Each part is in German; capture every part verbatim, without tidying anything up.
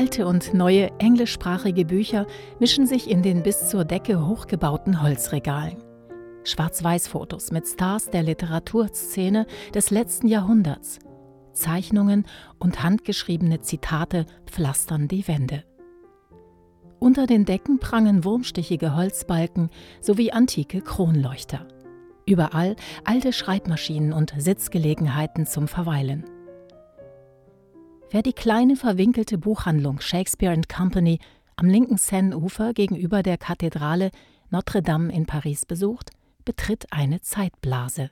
Alte und neue englischsprachige Bücher mischen sich in den bis zur Decke hochgebauten Holzregalen. Schwarz-Weiß-Fotos mit Stars der Literaturszene des letzten Jahrhunderts. Zeichnungen und handgeschriebene Zitate pflastern die Wände. Unter den Decken prangen wurmstichige Holzbalken sowie antike Kronleuchter. Überall alte Schreibmaschinen und Sitzgelegenheiten zum Verweilen. Wer die kleine verwinkelte Buchhandlung Shakespeare and Company am linken Seine-Ufer gegenüber der Kathedrale Notre-Dame in Paris besucht, betritt eine Zeitblase.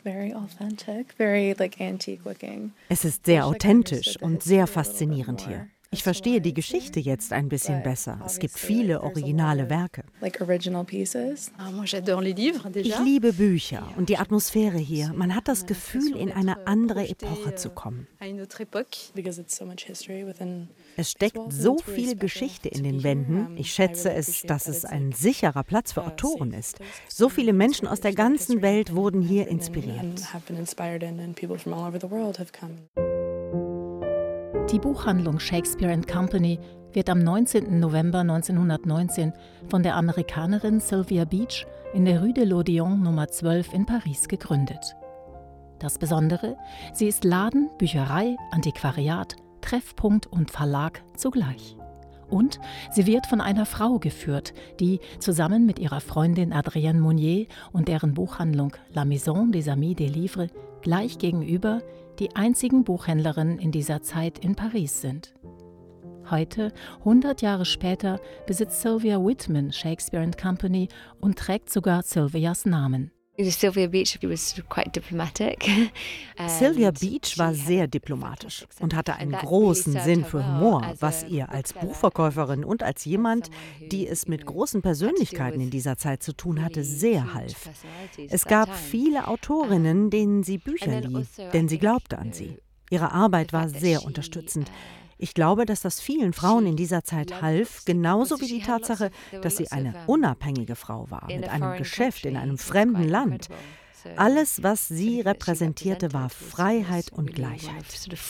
Es ist sehr authentisch und sehr faszinierend hier. Ich verstehe die Geschichte jetzt ein bisschen besser. Es gibt viele originale Werke. Ich liebe Bücher und die Atmosphäre hier. Man hat das Gefühl, in eine andere Epoche zu kommen. Es steckt so viel Geschichte in den Wänden. Ich schätze es, dass es ein sicherer Platz für Autoren ist. So viele Menschen aus der ganzen Welt wurden hier inspiriert. Die Buchhandlung Shakespeare and Company wird am neunzehnten November neunzehnhundertneunzehn von der Amerikanerin Sylvia Beach in der Rue de l'Odéon Nummer zwölf in Paris gegründet. Das Besondere, sie ist Laden, Bücherei, Antiquariat, Treffpunkt und Verlag zugleich. Und sie wird von einer Frau geführt, die zusammen mit ihrer Freundin Adrienne Monnier und deren Buchhandlung La Maison des Amis des Livres gleich gegenüber die einzigen Buchhändlerinnen in dieser Zeit in Paris sind. Heute, hundert Jahre später, besitzt Sylvia Whitman Shakespeare and Company und trägt sogar Sylvias Namen. Sylvia Beach war sehr diplomatisch und hatte einen großen Sinn für Humor, was ihr als Buchverkäuferin und als jemand, die es mit großen Persönlichkeiten in dieser Zeit zu tun hatte, sehr half. Es gab viele Autorinnen, denen sie Bücher lieh, denn sie glaubte an sie. Ihre Arbeit war sehr unterstützend. Ich glaube, dass das vielen Frauen in dieser Zeit half, genauso wie die Tatsache, dass sie eine unabhängige Frau war, mit einem Geschäft in einem fremden Land. Alles, was sie repräsentierte, war Freiheit und Gleichheit.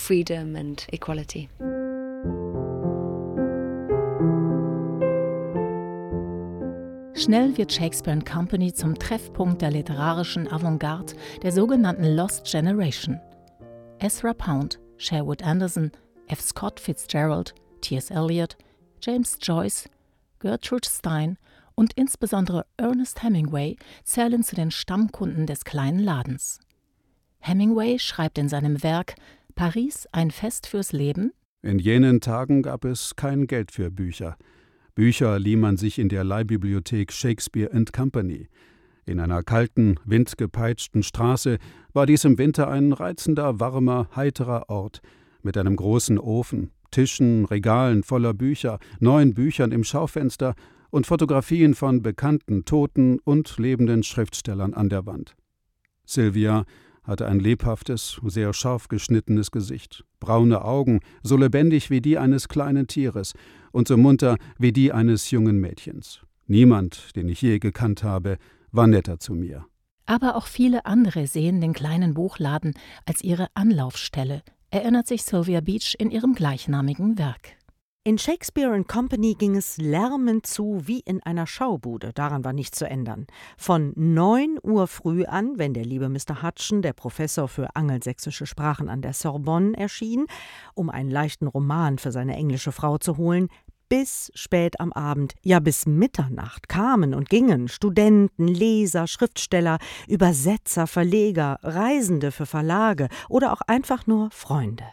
Schnell wird Shakespeare and Company zum Treffpunkt der literarischen Avantgarde der sogenannten Lost Generation. Ezra Pound, Sherwood Anderson, F. Scott Fitzgerald, T S. Eliot, James Joyce, Gertrude Stein und insbesondere Ernest Hemingway zählen zu den Stammkunden des kleinen Ladens. Hemingway schreibt in seinem Werk »Paris, ein Fest fürs Leben«: In jenen Tagen gab es kein Geld für Bücher. Bücher lieh man sich in der Leihbibliothek Shakespeare and Company. In einer kalten, windgepeitschten Straße war dies im Winter ein reizender, warmer, heiterer Ort, mit einem großen Ofen, Tischen, Regalen voller Bücher, neuen Büchern im Schaufenster und Fotografien von bekannten, toten und lebenden Schriftstellern an der Wand. Sylvia hatte ein lebhaftes, sehr scharf geschnittenes Gesicht, braune Augen, so lebendig wie die eines kleinen Tieres und so munter wie die eines jungen Mädchens. Niemand, den ich je gekannt habe, war netter zu mir. Aber auch viele andere sehen den kleinen Buchladen als ihre Anlaufstelle, erinnert sich Sylvia Beach in ihrem gleichnamigen Werk. In Shakespeare and Company ging es lärmend zu wie in einer Schaubude, daran war nichts zu ändern. Von neun Uhr früh an, wenn der liebe Mister Hudson, der Professor für angelsächsische Sprachen an der Sorbonne, erschien, um einen leichten Roman für seine englische Frau zu holen, bis spät am Abend, ja bis Mitternacht kamen und gingen Studenten, Leser, Schriftsteller, Übersetzer, Verleger, Reisende für Verlage oder auch einfach nur Freunde.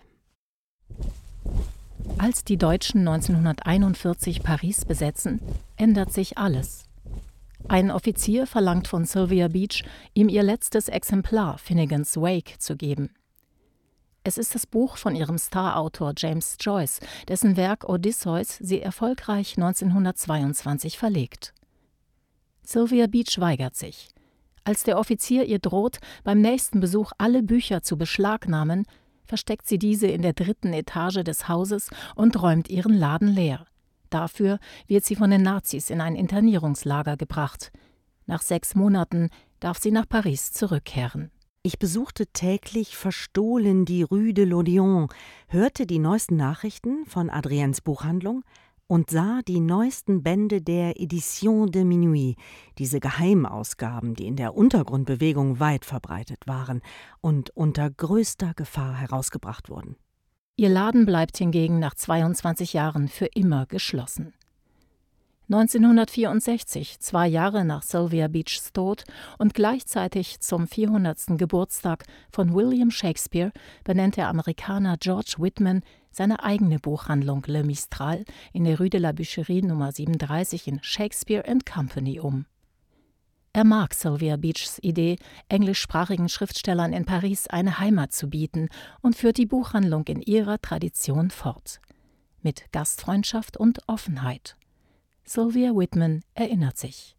Als die Deutschen neunzehnhunderteinundvierzig Paris besetzen, ändert sich alles. Ein Offizier verlangt von Sylvia Beach, ihm ihr letztes Exemplar Finnegans Wake zu geben. Es ist das Buch von ihrem Starautor James Joyce, dessen Werk Odysseus sie erfolgreich neunzehnhundertzweiundzwanzig verlegt. Sylvia Beach weigert sich. Als der Offizier ihr droht, beim nächsten Besuch alle Bücher zu beschlagnahmen, versteckt sie diese in der dritten Etage des Hauses und räumt ihren Laden leer. Dafür wird sie von den Nazis in ein Internierungslager gebracht. Nach sechs Monaten darf sie nach Paris zurückkehren. Ich besuchte täglich verstohlen die Rue de l'Odéon, hörte die neuesten Nachrichten von Adriennes Buchhandlung und sah die neuesten Bände der Édition de Minuit, diese Geheimausgaben, die in der Untergrundbewegung weit verbreitet waren und unter größter Gefahr herausgebracht wurden. Ihr Laden bleibt hingegen nach zweiundzwanzig Jahren für immer geschlossen. neunzehnhundertvierundsechzig, zwei Jahre nach Sylvia Beachs Tod und gleichzeitig zum vierhundertsten Geburtstag von William Shakespeare, benennt der Amerikaner George Whitman seine eigene Buchhandlung Le Mistral in der Rue de la Bûcherie Nummer siebenunddreißig in Shakespeare and Company um. Er mag Sylvia Beachs Idee, englischsprachigen Schriftstellern in Paris eine Heimat zu bieten und führt die Buchhandlung in ihrer Tradition fort. Mit Gastfreundschaft und Offenheit. Sylvia Whitman erinnert sich.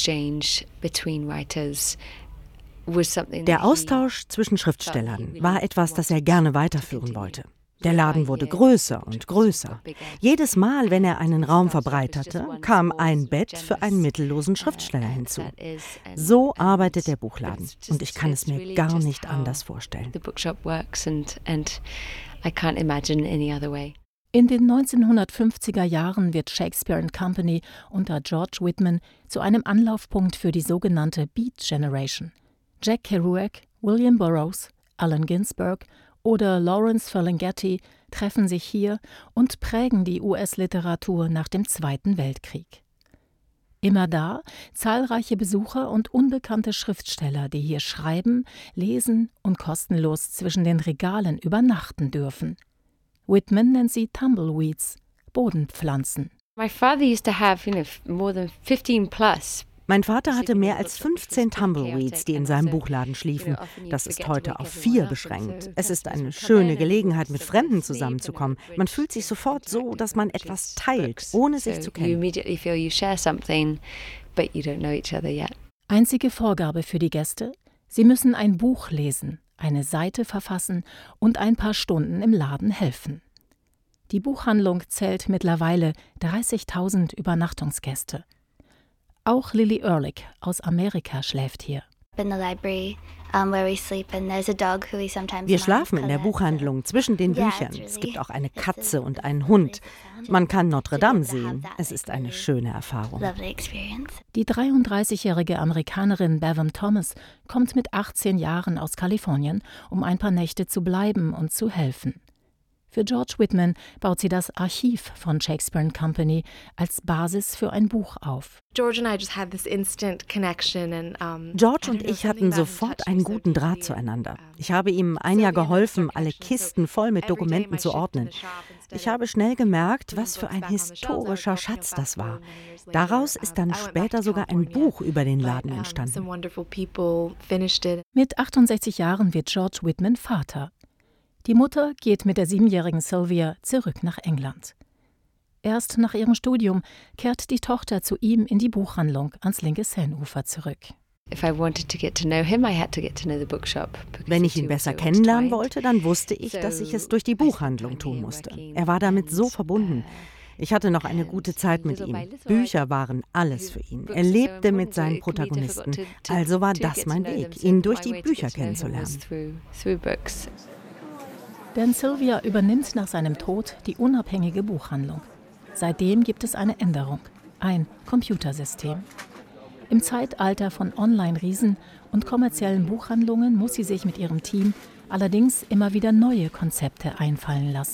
Der Austausch zwischen Schriftstellern war etwas, das er gerne weiterführen wollte. Der Laden wurde größer und größer. Jedes Mal, wenn er einen Raum verbreiterte, kam ein Bett für einen mittellosen Schriftsteller hinzu. So arbeitet der Buchladen und ich kann es mir gar nicht anders vorstellen. In den neunzehnhundertfünfziger Jahren wird Shakespeare and Company unter George Whitman zu einem Anlaufpunkt für die sogenannte Beat Generation. Jack Kerouac, William Burroughs, Allen Ginsberg oder Lawrence Ferlinghetti treffen sich hier und prägen die U S-Literatur nach dem Zweiten Weltkrieg. Immer da zahlreiche Besucher und unbekannte Schriftsteller, die hier schreiben, lesen und kostenlos zwischen den Regalen übernachten dürfen. Whitman nennt sie Tumbleweeds, Bodenpflanzen. My father used to have, you know, more than fifteen plus. Mein Vater hatte mehr als fünfzehn Tumbleweeds, die in seinem Buchladen schliefen. Das ist heute auf vier beschränkt. Es ist eine schöne Gelegenheit, mit Fremden zusammenzukommen. Man fühlt sich sofort so, dass man etwas teilt, ohne sich zu kennen. Einzige Vorgabe für die Gäste: Sie müssen ein Buch lesen, eine Seite verfassen und ein paar Stunden im Laden helfen. Die Buchhandlung zählt mittlerweile dreißigtausend Übernachtungsgäste. Auch Lily Ehrlich aus Amerika schläft hier. Wir schlafen in der Buchhandlung zwischen den Büchern. Es gibt auch eine Katze und einen Hund. Man kann Notre Dame sehen. Es ist eine schöne Erfahrung. Die dreiunddreißigjährige Amerikanerin Bevan Thomas kommt mit achtzehn Jahren aus Kalifornien, um ein paar Nächte zu bleiben und zu helfen. Für George Whitman baut sie das Archiv von Shakespeare and Company als Basis für ein Buch auf. George und ich hatten sofort einen guten Draht zueinander. Ich habe ihm ein Jahr geholfen, alle Kisten voll mit Dokumenten zu ordnen. Ich habe schnell gemerkt, was für ein historischer Schatz das war. Daraus ist dann später sogar ein Buch über den Laden entstanden. Mit achtundsechzig Jahren wird George Whitman Vater. Die Mutter geht mit der siebenjährigen Sylvia zurück nach England. Erst nach ihrem Studium kehrt die Tochter zu ihm in die Buchhandlung ans linke Seineufer zurück. Wenn ich ihn besser kennenlernen wollte, dann wusste ich, dass ich es durch die Buchhandlung tun musste. Er war damit so verbunden. Ich hatte noch eine gute Zeit mit ihm. Bücher waren alles für ihn. Er lebte mit seinen Protagonisten. Also war das mein Weg, ihn durch die Bücher kennenzulernen. Denn Sylvia übernimmt nach seinem Tod die unabhängige Buchhandlung. Seitdem gibt es eine Änderung, ein Computersystem. Im Zeitalter von Online-Riesen und kommerziellen Buchhandlungen muss sie sich mit ihrem Team allerdings immer wieder neue Konzepte einfallen lassen.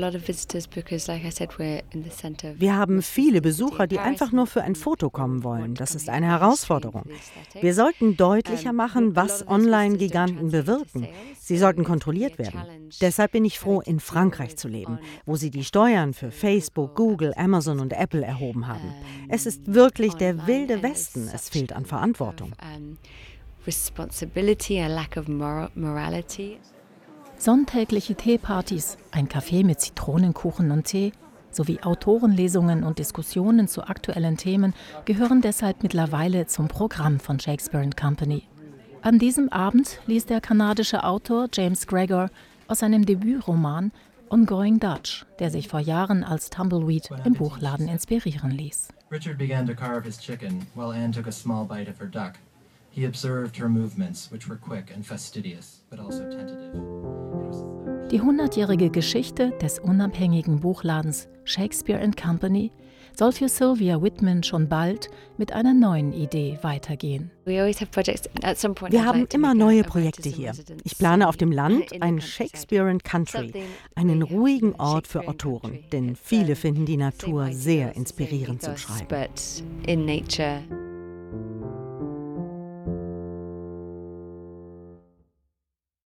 Wir haben viele Besucher, die einfach nur für ein Foto kommen wollen. Das ist eine Herausforderung. Wir sollten deutlicher machen, was Online-Giganten bewirken. Sie sollten kontrolliert werden. Deshalb bin ich froh, in Frankreich zu leben, wo sie die Steuern für Facebook, Google, Amazon und Apple erhoben haben. Es ist wirklich der wilde Westen. Es fehlt an Verantwortung. Responsibility, a lack of morality. Sonntägliche Teepartys, ein Café mit Zitronenkuchen und Tee sowie Autorenlesungen und Diskussionen zu aktuellen Themen gehören deshalb mittlerweile zum Programm von Shakespeare and Company. An diesem Abend liest der kanadische Autor James Gregor aus seinem Debütroman Ongoing Dutch, der sich vor Jahren als Tumbleweed im Buchladen inspirieren ließ. Richard began to carve his chicken while Anne took a small bite of her duck. He observed her movements, which were quick and fastidious, but also tentative. Die hundertjährige Geschichte des unabhängigen Buchladens Shakespeare and Company soll für Sylvia Whitman schon bald mit einer neuen Idee weitergehen. Wir haben immer neue Projekte hier. Ich plane auf dem Land ein Shakespeare and Country, einen ruhigen Ort für Autoren, denn viele finden die Natur sehr inspirierend zum Schreiben.